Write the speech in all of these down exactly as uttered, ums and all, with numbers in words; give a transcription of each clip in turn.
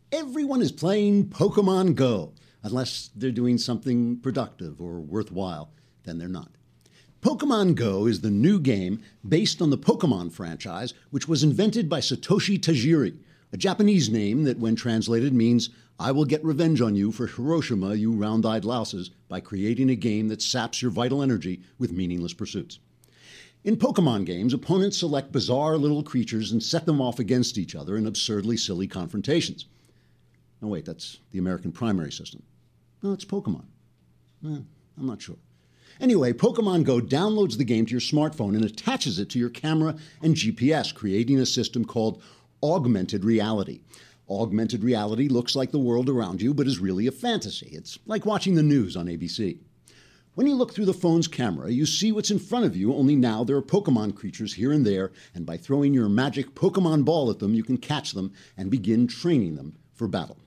Everyone is playing Pokemon Go, unless they're doing something productive or worthwhile, then they're not. Pokemon Go is the new game based on the Pokemon franchise, which was invented by Satoshi Tajiri, a Japanese name that, when translated, means "I will get revenge on you for Hiroshima, you round-eyed louses," by creating a game that saps your vital energy with meaningless pursuits. In Pokemon games, opponents select bizarre little creatures and set them off against each other in absurdly silly confrontations. No, wait, that's the American primary system. No, it's Pokemon. Eh, I'm not sure. Anyway, Pokemon Go downloads the game to your smartphone and attaches it to your camera and G P S, creating a system called augmented reality. Augmented reality looks like the world around you, but is really a fantasy. It's like watching the news on A B C. When you look through the phone's camera, you see what's in front of you, only now there are Pokemon creatures here and there, and by throwing your magic Pokemon ball at them, you can catch them and begin training them for battle.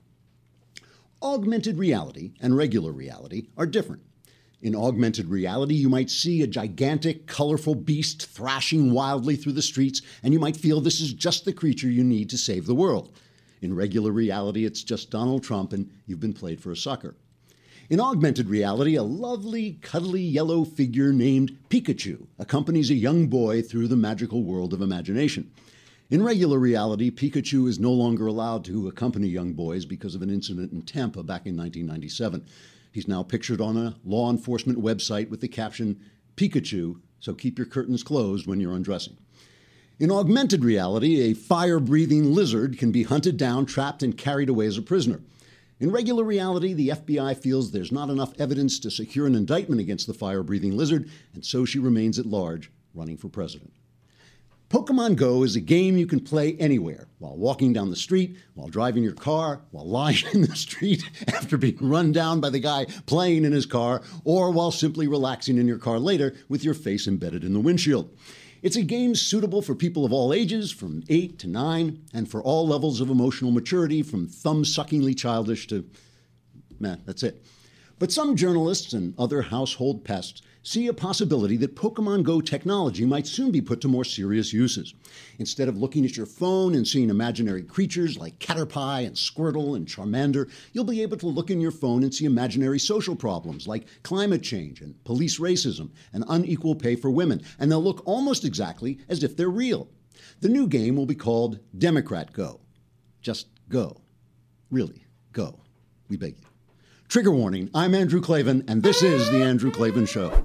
Augmented reality and regular reality are different. In augmented reality, you might see a gigantic, colorful beast thrashing wildly through the streets, and you might feel this is just the creature you need to save the world. In regular reality, it's just Donald Trump, and you've been played for a sucker. In augmented reality, a lovely, cuddly yellow figure named Pikachu accompanies a young boy through the magical world of imagination. In regular reality, Pikachu is no longer allowed to accompany young boys because of an incident in Tampa back in nineteen ninety-seven. He's now pictured on a law enforcement website with the caption, "Pikachu, so keep your curtains closed when you're undressing." In augmented reality, a fire-breathing lizard can be hunted down, trapped, and carried away as a prisoner. In regular reality, the F B I feels there's not enough evidence to secure an indictment against the fire-breathing lizard, and so she remains at large, running for president. Pokemon Go is a game you can play anywhere, while walking down the street, while driving your car, while lying in the street after being run down by the guy playing in his car, or while simply relaxing in your car later with your face embedded in the windshield. It's a game suitable for people of all ages, from eight to nine, and for all levels of emotional maturity, from thumb-suckingly childish to, meh, that's it. But some journalists and other household pests see a possibility that Pokemon Go technology might soon be put to more serious uses. Instead of looking at your phone and seeing imaginary creatures like Caterpie and Squirtle and Charmander, you'll be able to look in your phone and see imaginary social problems like climate change and police racism and unequal pay for women, and they'll look almost exactly as if they're real. The new game will be called Democrat Go. Just go. Really, go. We beg you. Trigger warning, I'm Andrew Klavan, and this is The Andrew Klavan Show.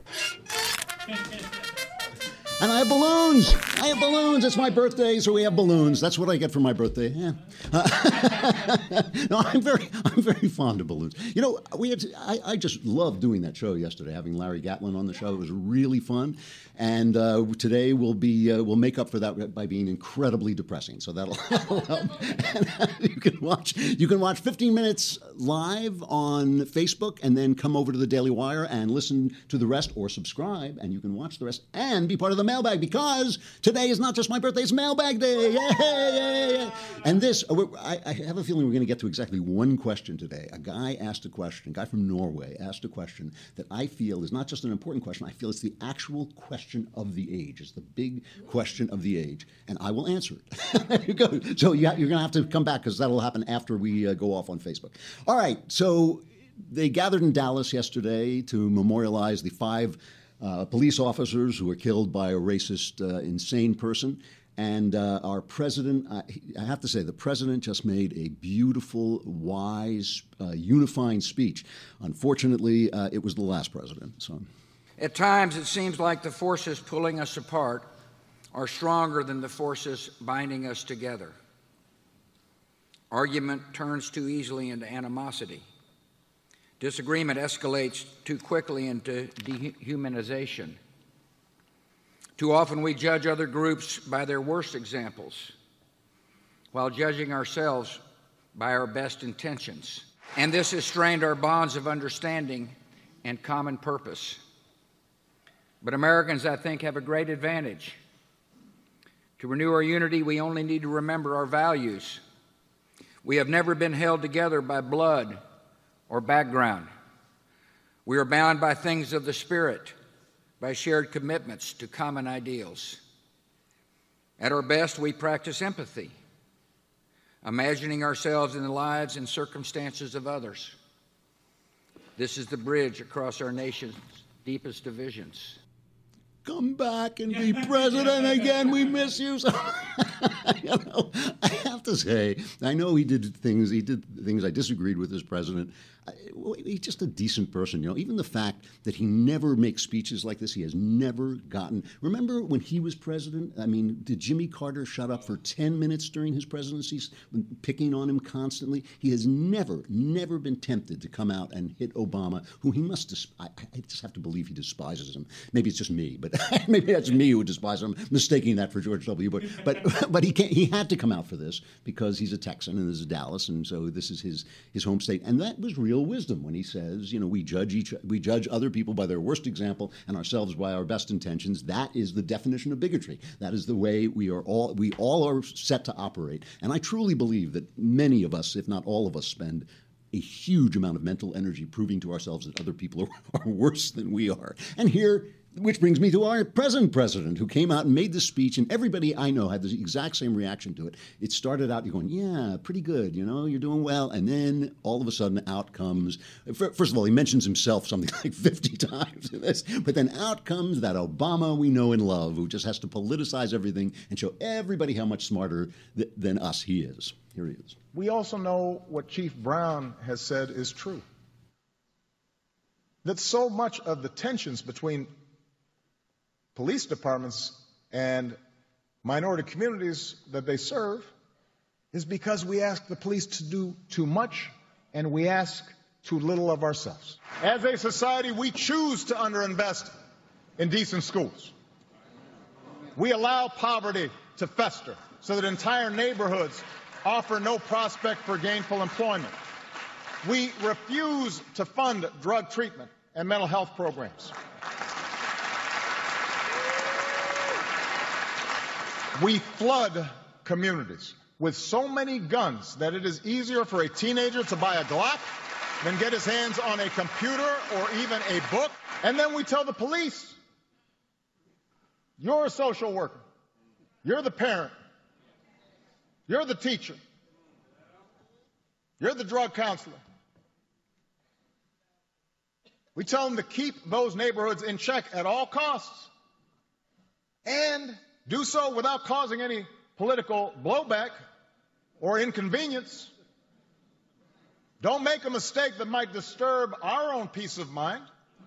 And I have balloons. I have balloons. It's my birthday, so we have balloons. That's what I get for my birthday. Yeah. Uh, no, I'm very, I'm very fond of balloons. You know, we had. To, I, I just loved doing that show yesterday, having Larry Gatlin on the show. It was really fun. And uh, today we'll be, uh, we'll make up for that by being incredibly depressing. So that'll, that'll help. And, uh, you can watch, you can watch fifteen minutes live on Facebook, and then come over to the Daily Wire and listen to the rest, or subscribe, and you can watch the rest and be part of the mailbag, because today is not just my birthday, it's mailbag day. Yay, yay, yay. And this, I, I have a feeling we're going to get to exactly one question today. A guy asked a question, a guy from Norway asked a question that I feel is not just an important question, I feel it's the actual question of the age. It's the big question of the age, and I will answer it. There you go. So you have, you're going to have to come back, because that'll happen after we uh, go off on Facebook. All right, so they gathered in Dallas yesterday to memorialize the five Uh, police officers who were killed by a racist, uh, insane person. And uh, our president, I, I have to say, the president just made a beautiful, wise, uh, unifying speech. Unfortunately, uh, it was the last president. So, at times, it seems like the forces pulling us apart are stronger than the forces binding us together. Argument turns too easily into animosity. Disagreement escalates too quickly into dehumanization. Too often we judge other groups by their worst examples, while judging ourselves by our best intentions. And this has strained our bonds of understanding and common purpose. But Americans, I think, have a great advantage. To renew our unity, we only need to remember our values. We have never been held together by blood or background. We are bound by things of the Spirit, by shared commitments to common ideals. At our best, we practice empathy, imagining ourselves in the lives and circumstances of others. This is the bridge across our nation's deepest divisions. Come back and be president again. We miss you. So, you know, I have to say, I know he did things. He did things I disagreed with as president. I, he's just a decent person, you know. Even the fact that he never makes speeches like this, he has never gotten. Remember when he was president? I mean, did Jimmy Carter shut up for ten minutes during his presidency, picking on him constantly? He has never, never been tempted to come out and hit Obama, who he must. Desp- I, I just have to believe he despises him. Maybe it's just me, but maybe that's me who despises him, mistaking that for George W. Bush. But but he can't. He had to come out for this because he's a Texan and this is Dallas, and so this is his his home state, and that was real wisdom when he says, you know, we judge each we judge other people by their worst example and ourselves by our best intentions. That is the definition of bigotry. That is the way we are all we all are set to operate. And I truly believe that many of us, if not all of us, spend a huge amount of mental energy proving to ourselves that other people are, are worse than we are. And here, which brings me to our present president, who came out and made this speech, and everybody I know had the exact same reaction to it. It started out, you're going, yeah, pretty good, you know, you're doing well. And then all of a sudden out comes, first of all, he mentions himself something like fifty times in this, but then out comes that Obama we know and love, who just has to politicize everything and show everybody how much smarter th- than us he is. Here he is. We also know what Chief Brown has said is true, that so much of the tensions between police departments and minority communities that they serve is because we ask the police to do too much and we ask too little of ourselves. As a society, we choose to underinvest in decent schools. We allow poverty to fester so that entire neighborhoods offer no prospect for gainful employment. We refuse to fund drug treatment and mental health programs. We flood communities with so many guns that it is easier for a teenager to buy a Glock than get his hands on a computer or even a book. And then we tell the police, you're a social worker, you're the parent, you're the teacher, you're the drug counselor. We tell them to keep those neighborhoods in check at all costs and do so without causing any political blowback or inconvenience. Don't make a mistake that might disturb our own peace of mind.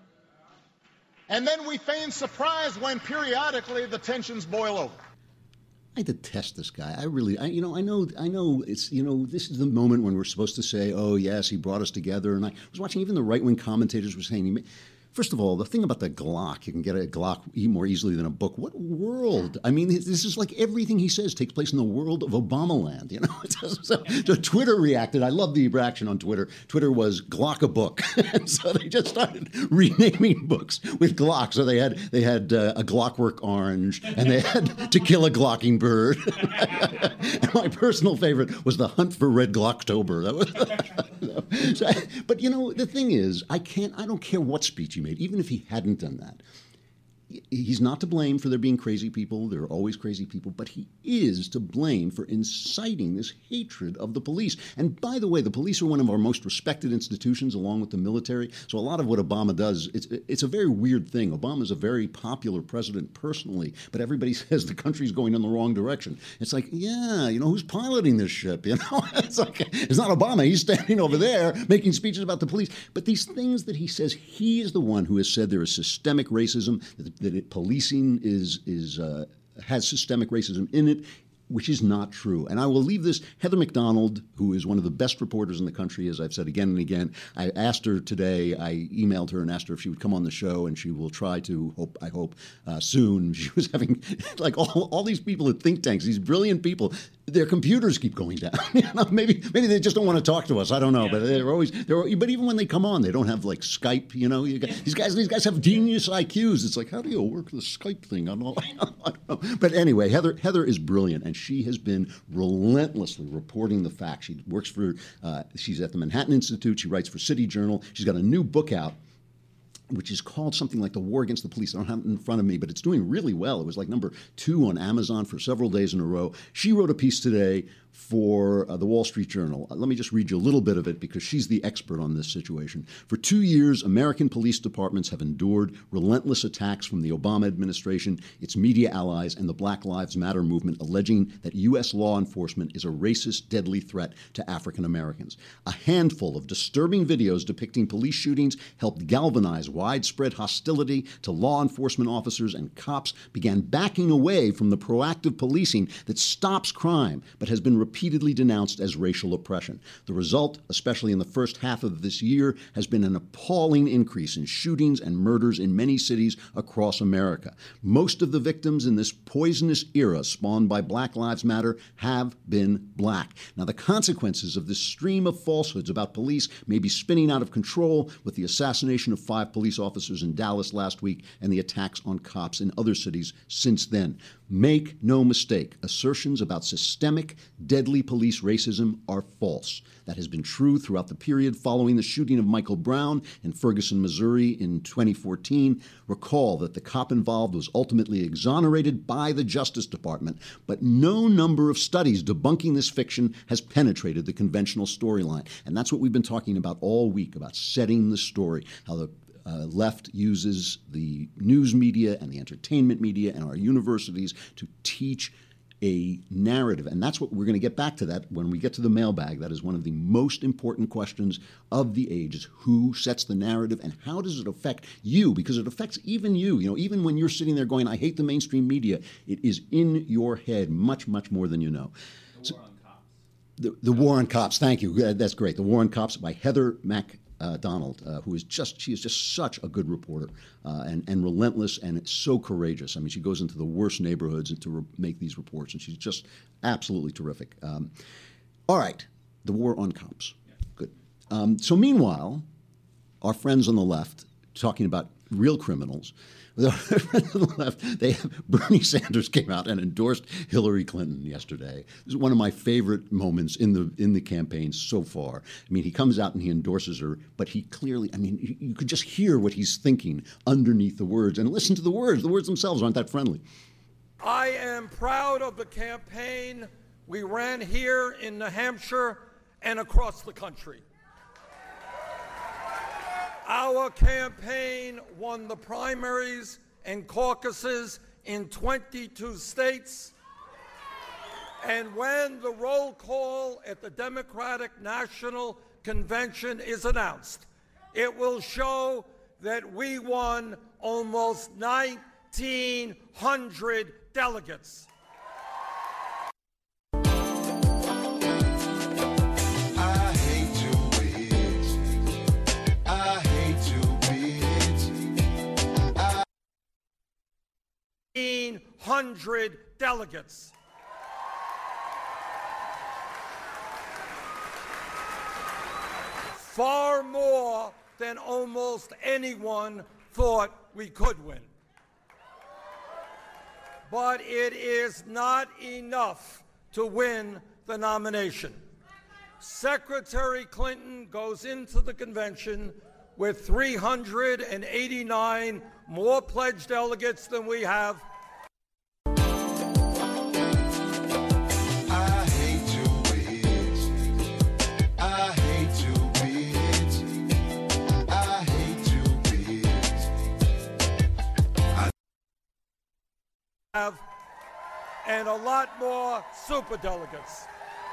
And then we feign surprise when periodically the tensions boil over. I detest this guy. I really, I, you know, I know, I know it's, you know, this is the moment when we're supposed to say, oh, yes, he brought us together. And I was watching, even the right-wing commentators were saying, he may, first of all, the thing about the Glock, you can get a Glock more easily than a book. What world? I mean, this is like everything he says takes place in the world of Obama land, you know? so, so Twitter reacted. I love the reaction on Twitter. Twitter was Glock a book. And so they just started renaming books with Glock. So they had they had uh, A Glockwork Orange, and they had To Kill a Glockingbird. And my personal favorite was The Hunt for Red Glocktober. That was, so, but, you know, the thing is, I can't, I don't care what speech he made, even if he hadn't done that. He's not to blame for there being crazy people. There are always crazy people. But he is to blame for inciting this hatred of the police. And by the way, the police are one of our most respected institutions along with the military. So a lot of what Obama does, it's, it's a very weird thing. Obama's a very popular president personally, but everybody says the country's going in the wrong direction. It's like, yeah, you know, who's piloting this ship? You know, it's like, it's not Obama. He's standing over there making speeches about the police. But these things that he says, he is the one who has said there is systemic racism, that that it, policing is is uh, has systemic racism in it, which is not true. And I will leave this. Heather McDonald, who is one of the best reporters in the country, as I've said again and again, I asked her today, I emailed her and asked her if she would come on the show, and she will try to, hope I hope, uh, soon. She was having, like, all, all these people at think tanks, these brilliant people, their computers keep going down. You know, maybe maybe they just don't want to talk to us. I don't know. Yeah. But they're always, they're, but even when they come on, they don't have, like, Skype, you know. You got, these guys these guys have genius I Qs. It's like, how do you work the Skype thing? I don't know. I don't know. But anyway, Heather Heather is brilliant, and she has been relentlessly reporting the facts. She works for, uh, she's at the Manhattan Institute. She writes for City Journal. She's got a new book out which is called something like The War Against the Police. I don't have it in front of me, but it's doing really well. It was like number two on Amazon for several days in a row. She wrote a piece today for uh, the Wall Street Journal. Uh, let me just read you a little bit of it because she's the expert on this situation. For two years, American police departments have endured relentless attacks from the Obama administration, its media allies, and the Black Lives Matter movement, alleging that U S law enforcement is a racist, deadly threat to African Americans. A handful of disturbing videos depicting police shootings helped galvanize widespread hostility to law enforcement officers, and cops began backing away from the proactive policing that stops crime but has been repeatedly denounced as racial oppression. The result, especially in the first half of this year, has been an appalling increase in shootings and murders in many cities across America. Most of the victims in this poisonous era spawned by Black Lives Matter have been black. Now, the consequences of this stream of falsehoods about police may be spinning out of control, with the assassination of five police officers in Dallas last week and the attacks on cops in other cities since then. Make no mistake, assertions about systemic, deadly police racism are false. That has been true throughout the period following the shooting of Michael Brown in Ferguson, Missouri in twenty fourteen. Recall that the cop involved was ultimately exonerated by the Justice Department, but no number of studies debunking this fiction has penetrated the conventional storyline. And that's what we've been talking about all week, about setting the story, how the Uh, left uses the news media and the entertainment media and our universities to teach a narrative. And that's what we're going to get back to that when we get to the mailbag. That is one of the most important questions of the age, is who sets the narrative and how does it affect you? Because it affects even you. You know, even when you're sitting there going, I hate the mainstream media, it is in your head much, much more than you know. The War on Cops. The, the War on Cops. Thank you. Uh, that's great. The War on Cops by Heather Mac. Uh, Donald, uh, who is just, she is just such a good reporter uh, and, and relentless and so courageous. I mean, she goes into the worst neighborhoods to re- make these reports, and she's just absolutely terrific. Um, all right, the War on Cops. Good. Um, so meanwhile, our friends on the left, talking about real criminals, our friends on the left, they have, Bernie Sanders came out and endorsed Hillary Clinton yesterday. This is one of my favorite moments in the in the campaign so far. I mean, he comes out and he endorses her, but he clearly, I mean, you, you could just hear what he's thinking underneath the words. And listen to the words. The words themselves aren't that friendly. I am proud of the campaign we ran here in New Hampshire and across the country. Our campaign won the primaries and caucuses in twenty-two states. And when the roll call at the Democratic National Convention is announced, it will show that we won almost nineteen hundred delegates. nineteen hundred delegates. Far more than almost anyone thought we could win. But it is not enough to win the nomination. Secretary Clinton goes into the convention with three hundred eighty-nine more pledged delegates than we have. I hate to bitch. I hate to bitch. I hate to bitch. I have and a lot more superdelegates.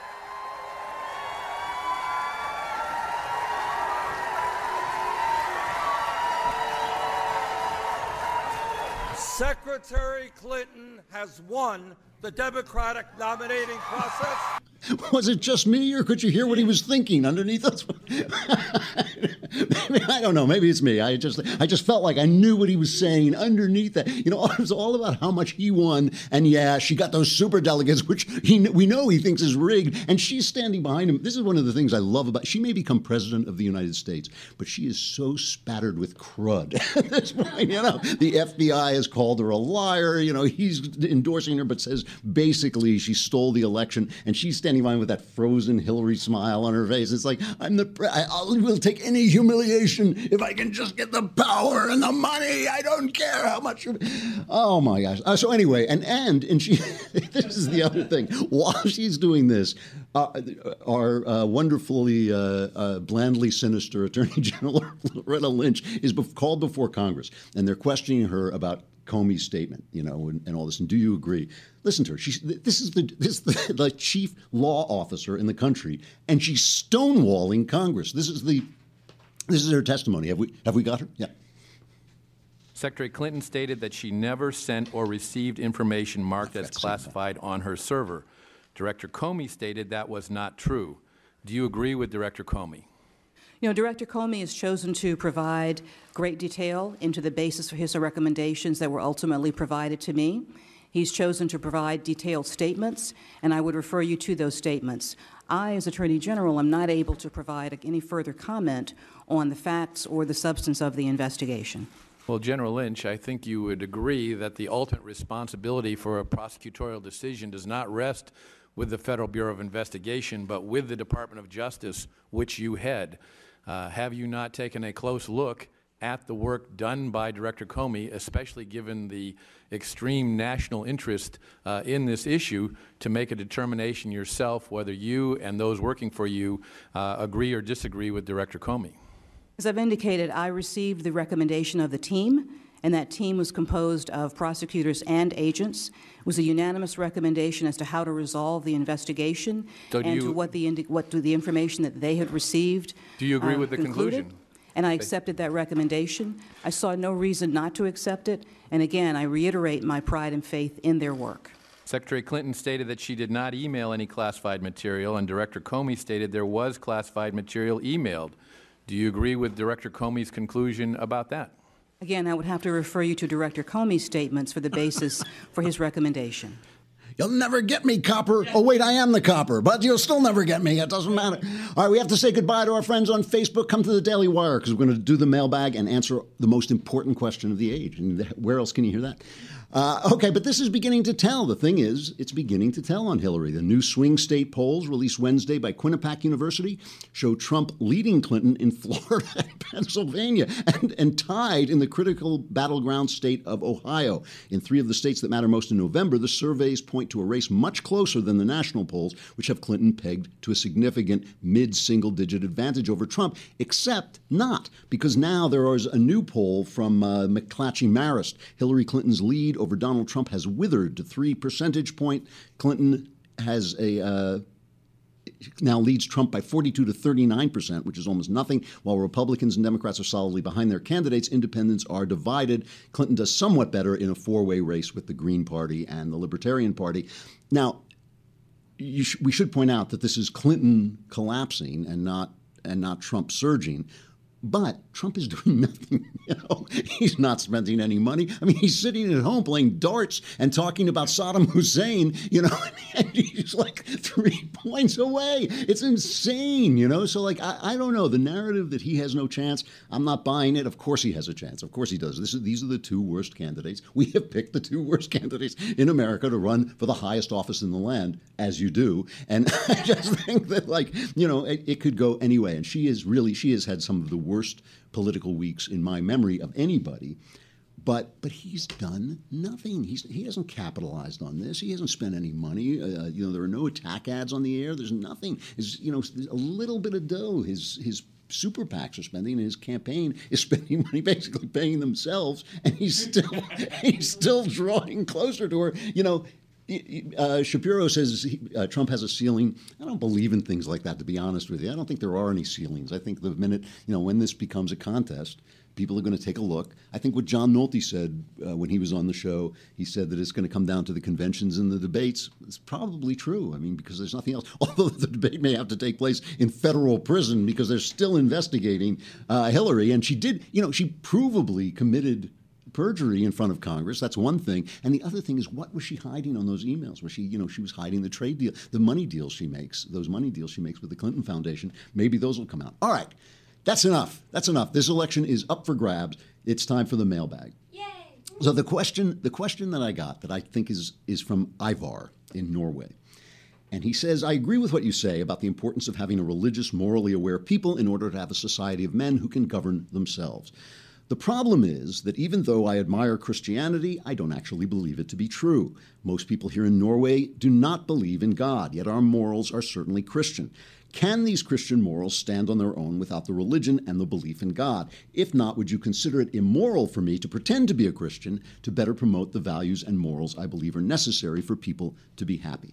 Secretary Clinton has won the Democratic nominating process. Was it just me, or could you hear what he was thinking underneath us? Maybe, I don't know. Maybe it's me. I just, I just felt like I knew what he was saying underneath that. You know, it was all about how much he won, and yeah, she got those super delegates, which he, we know he thinks is rigged, and she's standing behind him. This is one of the things I love about. She may become president of the United States, but she is so spattered with crud at this point. You know, the F B I has called her a liar. You know, he's endorsing her, but says basically she stole the election, and she's standing standing by with that frozen Hillary smile on her face. It's like, I'm the, pre- I I will take any humiliation if I can just get the power and the money. I don't care how much. Oh my gosh. Uh, so anyway, and, and, and she, this is the other thing. While she's doing this, uh, our uh, wonderfully, uh, uh, blandly sinister Attorney General Loretta Lynch is be- called before Congress, and they're questioning her about Comey's statement, you know, and, and all this. And do you agree? Listen to her. She's this is the this is the, the chief law officer in the country, and she's stonewalling Congress. This is the this is her testimony. Have we have we got her? Yeah. Secretary Clinton stated that she never sent or received information marked as classified on her server. Director Comey stated that was not true. Do you agree with Director Comey? You know, Director Comey has chosen to provide great detail into the basis for his recommendations that were ultimately provided to me. He's chosen to provide detailed statements, and I would refer you to those statements. I, as Attorney General, am not able to provide any further comment on the facts or the substance of the investigation. Well, General Lynch, I think you would agree that the ultimate responsibility for a prosecutorial decision does not rest with the Federal Bureau of Investigation, but with the Department of Justice, which you head. Uh, have you not taken a close look at the work done by Director Comey, especially given the extreme national interest uh, in this issue, to make a determination yourself whether you and those working for you uh, agree or disagree with Director Comey? As I've indicated, I received the recommendation of the team, and that team was composed of prosecutors and agents. It was a unanimous recommendation as to how to resolve the investigation So do and you- to what the indi- what to the information that they had received. Do you agree uh, with the concluded. conclusion? And I accepted that recommendation. I saw no reason not to accept it. And again, I reiterate my pride and faith in their work. Secretary Clinton stated that she did not email any classified material, and Director Comey stated there was classified material emailed. Do you agree with Director Comey's conclusion about that? Again, I would have to refer you to Director Comey's statements for the basis for his recommendation. You'll never get me, copper. Oh, wait, I am the copper, but you'll still never get me. It doesn't matter. All right, we have to say goodbye to our friends on Facebook. Come to the Daily Wire, because we're going to do the mailbag and answer the most important question of the age. And where else can you hear that? Uh, okay, but this is beginning to tell. The thing is, it's beginning to tell on Hillary. The new swing state polls released Wednesday by Quinnipiac University show Trump leading Clinton in Florida and Pennsylvania and, and tied in the critical battleground state of Ohio. In three of the states that matter most in November, the surveys point to a race much closer than the national polls, which have Clinton pegged to a significant mid-single-digit advantage over Trump, except not, because now there is a new poll from uh, McClatchy-Marist. Hillary Clinton's lead over Donald Trump has withered to three percentage point. Clinton has a uh, now leads Trump by forty-two to thirty-nine percent, which is almost nothing. While Republicans and Democrats are solidly behind their candidates, independents are divided. Clinton does somewhat better in a four-way race with the Green Party and the Libertarian Party. Now, you sh- we should point out that this is Clinton collapsing and not and not Trump surging. But Trump is doing nothing. You know, he's not spending any money. I mean, he's sitting at home playing darts and talking about Saddam Hussein, you know, and he's like three points away. It's insane, you know. So, like, I, I don't know. The narrative that he has no chance, I'm not buying it. Of course he has a chance. Of course he does. This is, these are the two worst candidates. We have picked the two worst candidates in America to run for the highest office in the land, as you do. And I just think that, like, you know, it, it could go any way. And she is really, she has had some of the worst political weeks in my memory of anybody, but but he's done nothing. He's he hasn't capitalized on this. He hasn't spent any money. Uh, you know, there are no attack ads on the air. There's nothing. Is you know a little bit of dough. His his super PACs are spending, and his campaign is spending money, basically paying themselves, and he's still he's still drawing closer to her. You know. Uh, Shapiro says he, uh, Trump has a ceiling. I don't believe in things like that, to be honest with you. I don't think there are any ceilings. I think the minute, you know, when this becomes a contest, people are going to take a look. I think what John Nolte said uh, when he was on the show, he said that it's going to come down to the conventions and the debates. It's probably true. I mean, because there's nothing else. Although the debate may have to take place in federal prison because they're still investigating uh, Hillary. And she did, you know, she provably committed perjury in front of Congress. That's one thing. And the other thing is, what was she hiding on those emails? Was she, you know, she was hiding the trade deal, the money deals she makes, those money deals she makes with the Clinton Foundation. Maybe those will come out. All right. That's enough. That's enough. This election is up for grabs. It's time for the mailbag. Yay. So the question, the question that I got that I think is, is from Ivar in Norway. And he says, I agree with what you say about the importance of having a religious, morally aware people in order to have a society of men who can govern themselves. The problem is that even though I admire Christianity, I don't actually believe it to be true. Most people here in Norway do not believe in God, yet our morals are certainly Christian. Can these Christian morals stand on their own without the religion and the belief in God? If not, would you consider it immoral for me to pretend to be a Christian to better promote the values and morals I believe are necessary for people to be happy?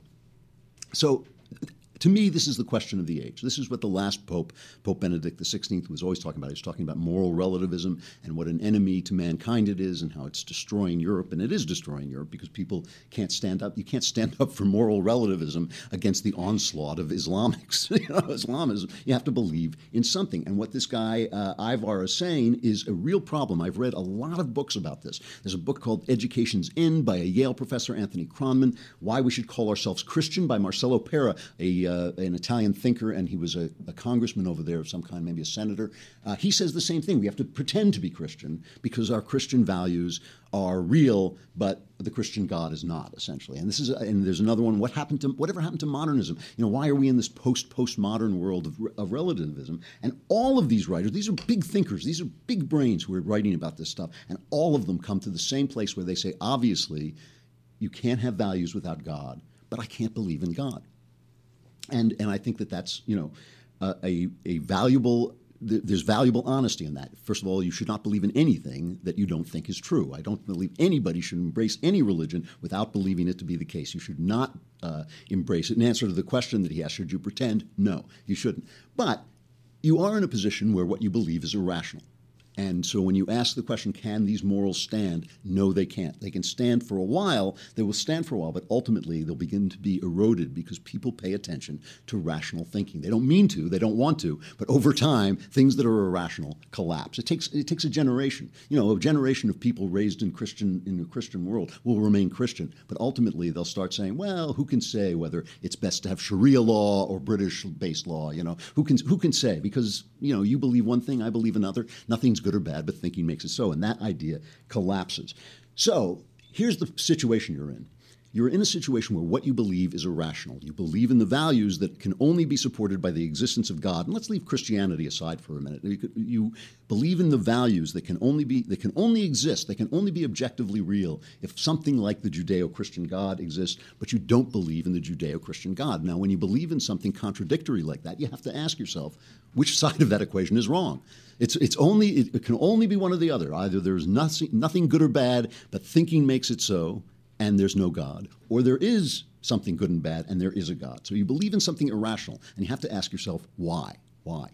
So, to me, this is the question of the age. This is what the last Pope, Pope Benedict the sixteenth, was always talking about. He was talking about moral relativism and what an enemy to mankind it is and how it's destroying Europe. And it is destroying Europe because people can't stand up. You can't stand up for moral relativism against the onslaught of Islamics. you know, Islamism. You have to believe in something. And what this guy, uh, Ivar, is saying is a real problem. I've read a lot of books about this. There's a book called Education's End by a Yale professor, Anthony Kronman, Why We Should Call Ourselves Christian by Marcello Pera, a Uh, an Italian thinker, and he was a, a congressman over there of some kind, maybe a senator. Uh, he says the same thing. We have to pretend to be Christian because our Christian values are real, but the Christian God is not, essentially. And this is, and there's another one. What happened to whatever happened to modernism? You know, why are we in this post postmodern world of, of relativism? And all of these writers, these are big thinkers, these are big brains who are writing about this stuff, and all of them come to the same place where they say, obviously, you can't have values without God, but I can't believe in God. And and I think that that's, you know, uh, a a valuable, th- there's valuable honesty in that. First of all, you should not believe in anything that you don't think is true. I don't believe anybody should embrace any religion without believing it to be the case. You should not uh, embrace it. In answer to the question that he asked, should you pretend? No, you shouldn't. But you are in a position where what you believe is irrational. And so when you ask the question, can these morals stand? No, they can't. They can stand for a while. They will stand for a while, but ultimately they'll begin to be eroded because people pay attention to rational thinking. They don't mean to, they don't want to, but over time, things that are irrational collapse. It takes it takes a generation. You know, a generation of people raised in Christian in a Christian world will remain Christian, but ultimately they'll start saying, well, who can say whether it's best to have Sharia law or British-based law? You know, who can who can say? Because you know, you believe one thing, I believe another. Nothing's good or bad, but thinking makes it so. And that idea collapses. So here's the situation you're in. You're in a situation where what you believe is irrational. You believe in the values that can only be supported by the existence of God. And let's leave Christianity aside for a minute. You, you believe in the values that can only be that can only exist, that can only be objectively real if something like the Judeo-Christian God exists, but you don't believe in the Judeo-Christian God. Now, when you believe in something contradictory like that, you have to ask yourself, which side of that equation is wrong? It's it's only it, it can only be one or the other. Either there's nothing nothing good or bad, but thinking makes it so, and there's no God, or there is something good and bad, and there is a God. So you believe in something irrational, and you have to ask yourself, why? Why?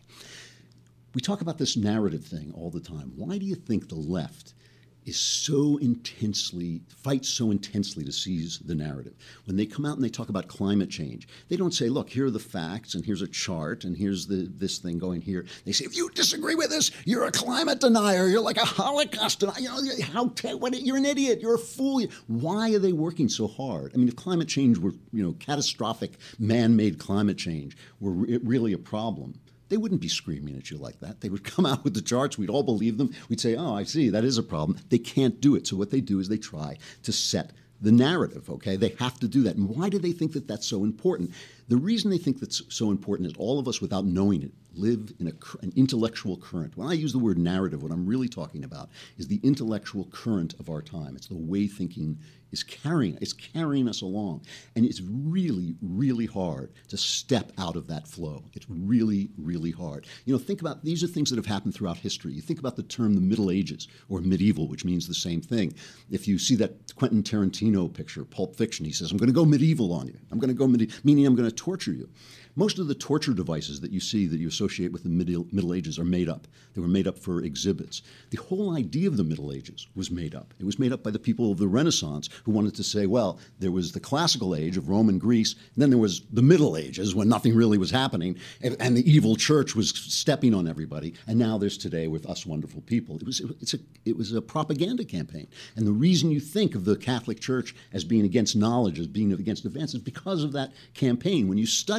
We talk about this narrative thing all the time. Why do you think the left is so intensely, fights so intensely to seize the narrative? When they come out and they talk about climate change, they don't say, look, here are the facts, and here's a chart, and here's the this thing going here. They say, if you disagree with this, you're a climate denier, you're like a Holocaust denier, you know, how, what, you're an idiot, you're a fool. Why are they working so hard? I mean, if climate change were, you know, catastrophic man-made climate change were re- really a problem, they wouldn't be screaming at you like that. They would come out with the charts. We'd all believe them. We'd say, oh, I see, that is a problem. They can't do it. So what they do is they try to set the narrative, okay? They have to do that. And why do they think that that's so important? The reason they think that's so important is all of us, without knowing it, live in a, an intellectual current. When I use the word narrative, what I'm really talking about is the intellectual current of our time. It's the way thinking is carrying, it's carrying us along. And it's really, really hard to step out of that flow. It's really, really hard. You know, think about, these are things that have happened throughout history. You think about the term the Middle Ages, or medieval, which means the same thing. If you see that Quentin Tarantino picture, Pulp Fiction, he says, I'm going to go medieval on you. I'm going to go medieval, meaning I'm going to torture you. Most of the torture devices that you see that you associate with the Middle, Middle Ages are made up. They were made up for exhibits. The whole idea of the Middle Ages was made up. It was made up by the people of the Renaissance who wanted to say, well, there was the classical age of Rome and Greece, and then there was the Middle Ages when nothing really was happening, and, and the evil church was stepping on everybody, and now there's today with us wonderful people. It was, it's a, it was a propaganda campaign. And the reason you think of the Catholic Church as being against knowledge, as being against advance, is because of that campaign. When you study it, what you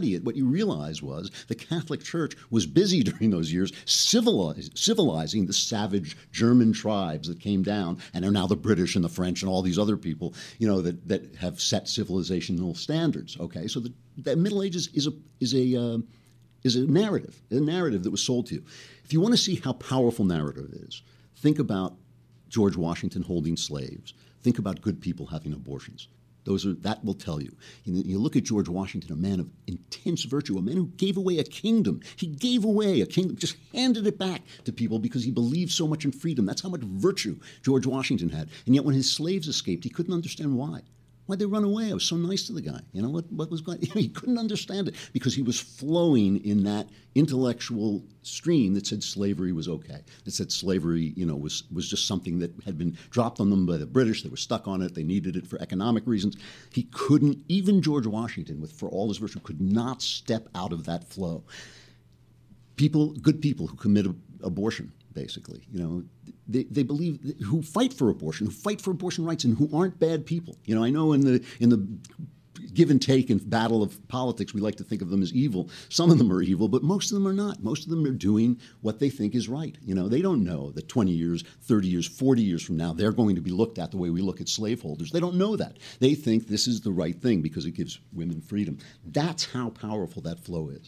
realize was the Catholic Church was busy during those years civilize, civilizing the savage German tribes that came down and are now the British and the French and all these other people, you know, that, that have set civilizational standards. Okay, so the, the Middle Ages is a is a uh, is a narrative, a narrative that was sold to you. If you want to see how powerful narrative is, think about George Washington holding slaves. Think about good people having abortions. Those are, that will tell you. you. You look at George Washington, a man of intense virtue, a man who gave away a kingdom. He gave away a kingdom, just handed it back to people because he believed so much in freedom. That's how much virtue George Washington had. And yet when his slaves escaped, he couldn't understand why. Why'd they run away? I was so nice to the guy. You know, what, what was going on? He couldn't understand it because he was flowing in that intellectual stream that said slavery was okay, that said slavery, you know, was, was just something that had been dropped on them by the British. They were stuck on it. They needed it for economic reasons. He couldn't, even George Washington, with for all his virtue, could not step out of that flow. People, good people who commit a, abortion, basically, you know, they, they believe, who fight for abortion, who fight for abortion rights, and who aren't bad people. You know, I know in the in the give and take and battle of politics, we like to think of them as evil. Some of them are evil, but most of them are not. Most of them are doing what they think is right. You know, they don't know that twenty years, thirty years, forty years from now, they're going to be looked at the way we look at slaveholders. They don't know that. They think this is the right thing because it gives women freedom. That's how powerful that flow is.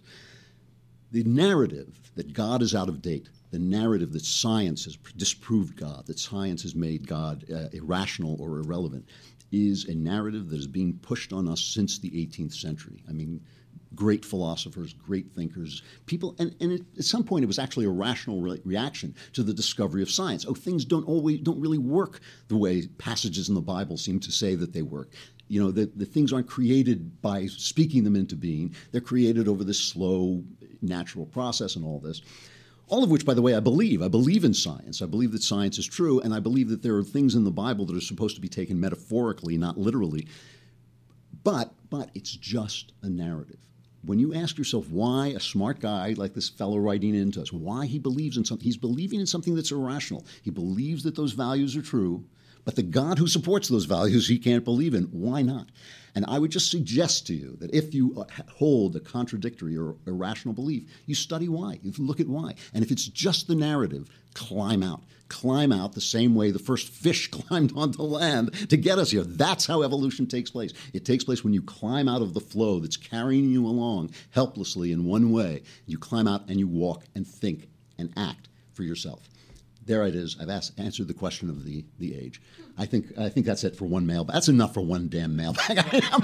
The narrative that God is out of date, the narrative that science has disproved God, that science has made God uh, irrational or irrelevant, is a narrative that is being pushed on us since the eighteenth century. I mean, great philosophers, great thinkers, people, and, and it, at some point it was actually a rational re- reaction to the discovery of science. Oh, things don't always, don't really work the way passages in the Bible seem to say that they work. You know, the, the things aren't created by speaking them into being. They're created over this slow, natural process and all this. All of which, by the way, I believe. I believe in science. I believe that science is true, and I believe that there are things in the Bible that are supposed to be taken metaphorically, not literally. But, but it's just a narrative. When you ask yourself why a smart guy like this fellow writing into us, why he believes in something, he's believing in something that's irrational. He believes that those values are true, but the God who supports those values he can't believe in. Why not? And I would just suggest to you that if you hold a contradictory or irrational belief, you study why. You look at why. And if it's just the narrative, climb out. Climb out the same way the first fish climbed onto land to get us here. That's how evolution takes place. It takes place when you climb out of the flow that's carrying you along helplessly in one way. You climb out and you walk and think and act for yourself. There it is. I've asked, answered the question of the, the age. I think I think that's it for one mailbag. That's enough for one damn mailbag. I'm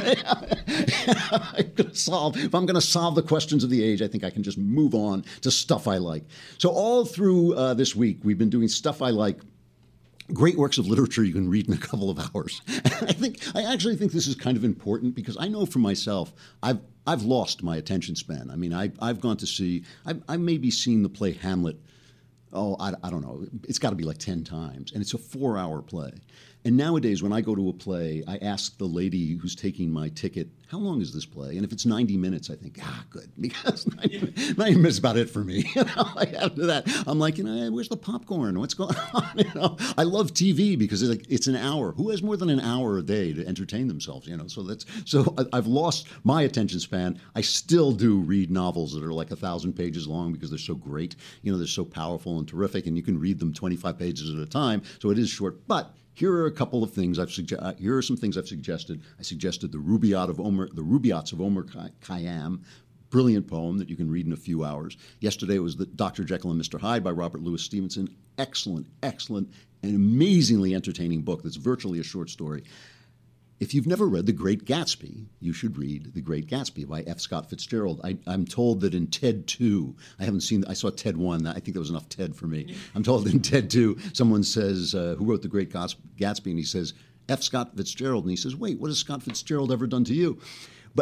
gonna solve, if I'm going to solve the questions of the age, I think I can just move on to stuff I like. So all through uh, this week, we've been doing stuff I like. Great works of literature you can read in a couple of hours. I think I actually think this is kind of important because I know for myself, I've I've lost my attention span. I mean, I, I've gone to see, I've, I've maybe seen the play Hamlet. Oh, I, I don't know. It's got to be like ten times. And it's a four-hour play. And nowadays, when I go to a play, I ask the lady who's taking my ticket, how long is this play? And if it's ninety minutes, I think, ah, good. Because ninety, ninety minutes is about it for me. You know, like after that, I'm like, you know, where's the popcorn? What's going on? You know, I love T V because it's, like, it's an hour. Who has more than an hour a day to entertain themselves? You know, so that's so I've lost my attention span. I still do read novels that are like a thousand pages long because they're so great. You know, they're so powerful and terrific, and you can read them twenty-five pages at a time. So it is short, but here are a couple of things I've suggested. Uh, here are some things I've suggested. I suggested the Rubaiyat of Omar, the Rubaiyats of Omar Khayyam, brilliant poem that you can read in a few hours. Yesterday it was the Doctor Jekyll and Mister Hyde by Robert Louis Stevenson. Excellent, excellent, and amazingly entertaining book that's virtually a short story. If you've never read The Great Gatsby, you should read The Great Gatsby by F. Scott Fitzgerald. I, I'm told that in TED two, I haven't seen, I saw TED one, I think that was enough TED for me. I'm told in TED two, someone says, uh, who wrote The Great Gatsby, and he says, F. Scott Fitzgerald, and he says, wait, what has Scott Fitzgerald ever done to you? But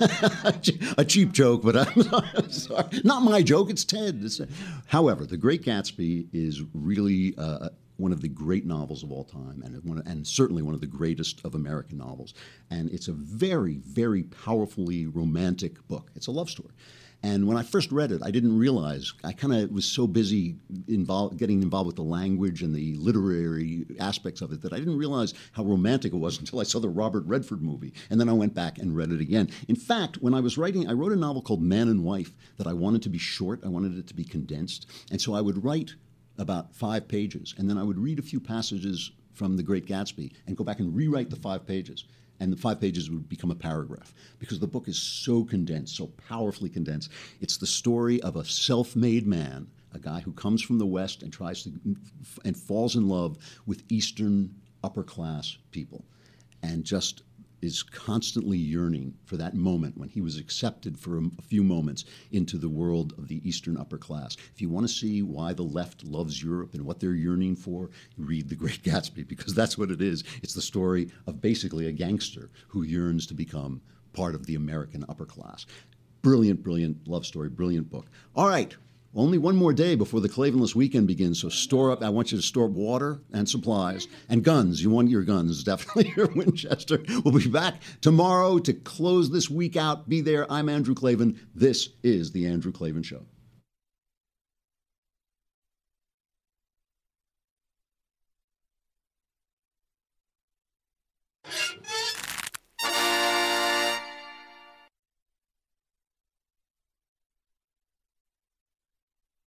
a cheap joke, but I'm sorry. Not my joke, it's TED. It's, however, The Great Gatsby is really uh, one of the great novels of all time, and one, and certainly one of the greatest of American novels. And it's a very, very powerfully romantic book. It's a love story. And when I first read it, I didn't realize, I kind of was so busy involved, getting involved with the language and the literary aspects of it that I didn't realize how romantic it was until I saw the Robert Redford movie. And then I went back and read it again. In fact, when I was writing, I wrote a novel called Man and Wife that I wanted to be short. I wanted it to be condensed. And so I would write about five pages, and then I would read a few passages from The Great Gatsby and go back and rewrite the five pages. And the five pages would become a paragraph because the book is so condensed, so powerfully condensed. It's the story of a self-made man, a guy who comes from the West and tries to and falls in love with Eastern upper-class people, and just is constantly yearning for that moment when he was accepted for a, a few moments into the world of the Eastern upper class. If you want to see why the left loves Europe and what they're yearning for, read The Great Gatsby, because that's what it is. It's the story of basically a gangster who yearns to become part of the American upper class. Brilliant, brilliant love story, brilliant book. All right. Only one more day before the Klavanless weekend begins, so store up. I want you to store up water and supplies and guns. You want your guns, definitely your Winchester. We'll be back tomorrow to close this week out. Be there. I'm Andrew Klavan. This is The Andrew Klavan Show.